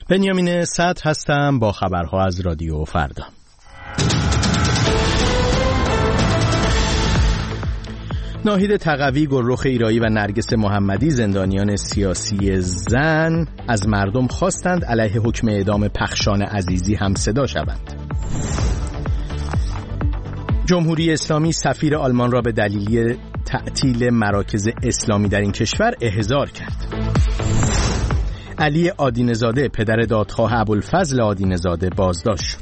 بنیامین صدر هستم با خبرها از رادیو فردا. ناهید تقوی، گلرخ ایرایی و نرگس محمدی، زندانیان سیاسی زن، از مردم خواستند علیه حکم اعدام پخشان عزیزی هم صدا شوند. جمهوری اسلامی سفیر آلمان را به دلیل تعطیل مراکز اسلامی در این کشور احضار کرد. علی آدینه‌زاده، پدر دادخواه ابوالفضل آدینه‌زاده، بازداشت شد.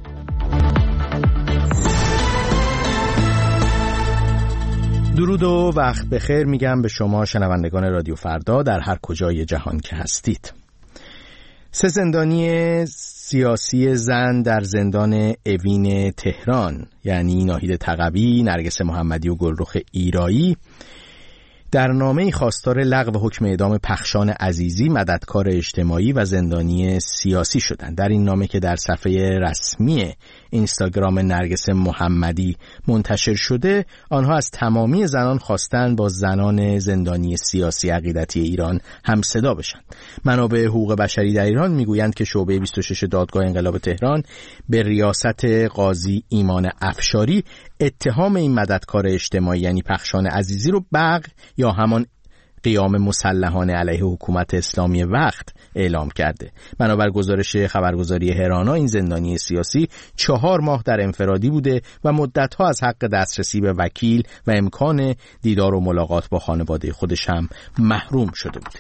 درود و وقت بخیر میگم به شما شنوندگان رادیو فردا در هر کجای جهان که هستید. 3 زندانی سیاسی زن در زندان اوین تهران، یعنی ناهید تقوی، نرگس محمدی و گلرخ ایرایی، در نامه‌ای خواستار لغو حکم اعدام پخشان عزیزی، مددکار اجتماعی و زندانی سیاسی شدند. در این نامه که در صفحه رسمی اینستاگرام نرگس محمدی منتشر شده، آنها از تمامی زنان خواستند با زنان زندانی سیاسی عقیدتی ایران هم صدا بشند. منابع حقوق بشری در ایران میگویند که شعبه 26 دادگاه انقلاب تهران به ریاست قاضی ایمان افشاری اتهام این مددکار اجتماعی یعنی پخشان عزیزی رو بغی یا همان قیام مسلحانه علیه حکومت اسلامی وقت اعلام کرده. بنابر گزارش خبرگزاری هرانا، این زندانی سیاسی 4 ماه در انفرادی بوده و مدتها از حق دسترسی به وکیل و امکان دیدار و ملاقات با خانواده خودش هم محروم شده بوده.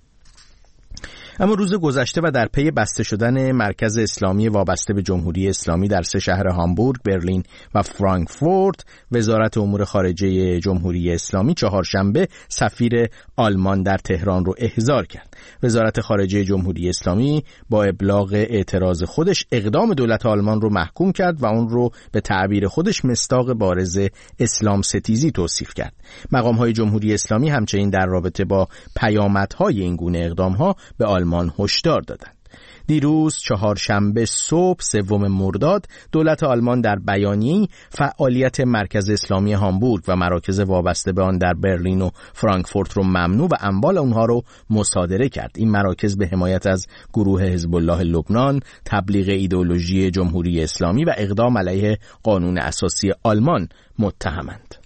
اما روز گذشته و در پی بسته شدن مرکز اسلامی وابسته به جمهوری اسلامی در 3 شهر هامبورگ، برلین و فرانکفورت، وزارت امور خارجه جمهوری اسلامی چهارشنبه سفیر آلمان در تهران رو احضار کرد. وزارت خارجه جمهوری اسلامی با ابلاغ اعتراض خودش اقدام دولت آلمان رو محکوم کرد و اون رو به تعبیر خودش مصداق بارز اسلام ستیزی توصیف کرد. مقام‌های جمهوری اسلامی همچنین در رابطه با پیامدهای این گونه اقدام‌ها به آلمان هشدار دادند. دیروز چهارشنبه صبح 3 مرداد دولت آلمان در بیانیه‌ای فعالیت مرکز اسلامی هامبورگ و مراکز وابسته به آن در برلین و فرانکفورت رو ممنوع و اموال اونها رو مصادره کرد. این مراکز به حمایت از گروه حزب الله لبنان، تبلیغ ایدئولوژی جمهوری اسلامی و اقدام علیه قانون اساسی آلمان متهمند.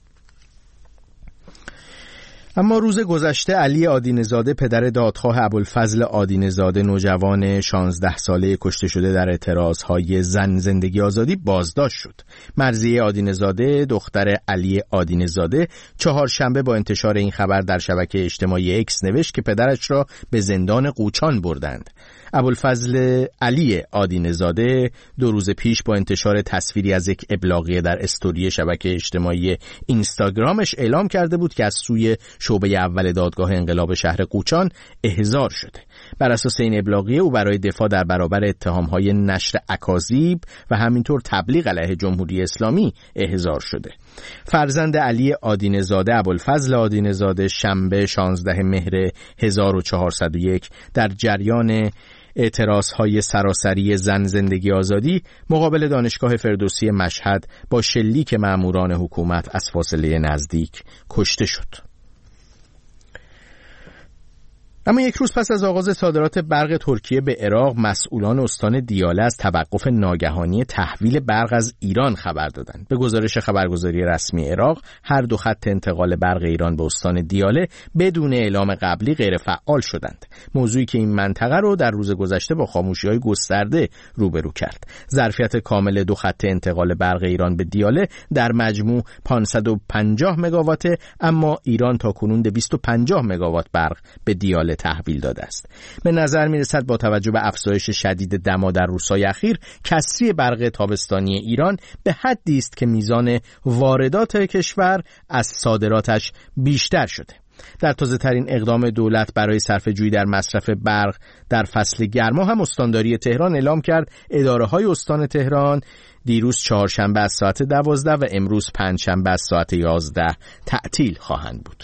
اما روز گذشته علی آدینه‌زاده، پدر دادخواه ابوالفضل آدینه‌زاده، نوجوان 16 ساله کشته شده در اعتراضهای زن زندگی آزادی، بازداشت شد. مرضیه آدینه‌زاده، دختر علی آدینه‌زاده، چهارشنبه با انتشار این خبر در شبکه اجتماعی اکس نوشت که پدرش را به زندان قوچان بردند. ابوالفضل علی آدینه‌زاده 2 روز پیش با انتشار تصویری از یک ابلاغیه در استوری شبکه اجتماعی اینستاگرامش اعلام کرده بود که از سوی شعبه اول دادگاه انقلاب شهر قوچان احضار شده. بر اساس این ابلاغیه او برای دفاع در برابر اتهام‌های نشر اکاذیب و همینطور تبلیغ علیه جمهوری اسلامی احضار شده. فرزند علی آدینه‌زاده، ابوالفضل آدینه‌زاده، شنبه 16 مهر 1401 در جریان اعتراضهای سراسری زن زندگی آزادی مقابل دانشگاه فردوسی مشهد با شلیک مأموران حکومت از فاصله نزدیک کشته شد. اما 1 روز پس از آغاز صادرات برق ترکیه به عراق، مسئولان استان دیاله از توقف ناگهانی تحویل برق از ایران خبر دادند. به گزارش خبرگزاری رسمی عراق، هر 2 خط انتقال برق ایران به استان دیاله بدون اعلام قبلی غیر فعال شدند. موضوعی که این منطقه رو در روز گذشته با خاموشی‌های گسترده روبرو کرد. ظرفیت کامل 2 خط انتقال برق ایران به دیاله در مجموع 550 مگاواته، اما ایران تاکنون 250 مگاوات برق به دیاله تحویل داده است. به نظر می‌رسد با توجه به افزایش شدید دما در روزهای اخیر، کسری برق تابستانی ایران به حدی است که میزان واردات کشور از صادراتش بیشتر شده. در تازه‌ترین اقدام دولت برای صرفه‌جویی در مصرف برق در فصل گرما هم استانداری تهران اعلام کرد اداره‌های استان تهران دیروز چهارشنبه از ساعت 12 و امروز پنجشنبه از ساعت 11 تعطیل خواهند بود.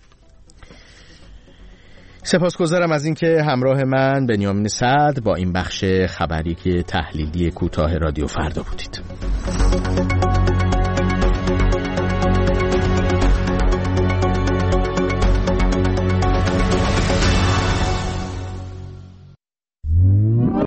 سپاسگزارم از اینکه همراه من بنیامین صدر با این بخش خبری که تحلیلی کوتاه رادیو فردا بودید.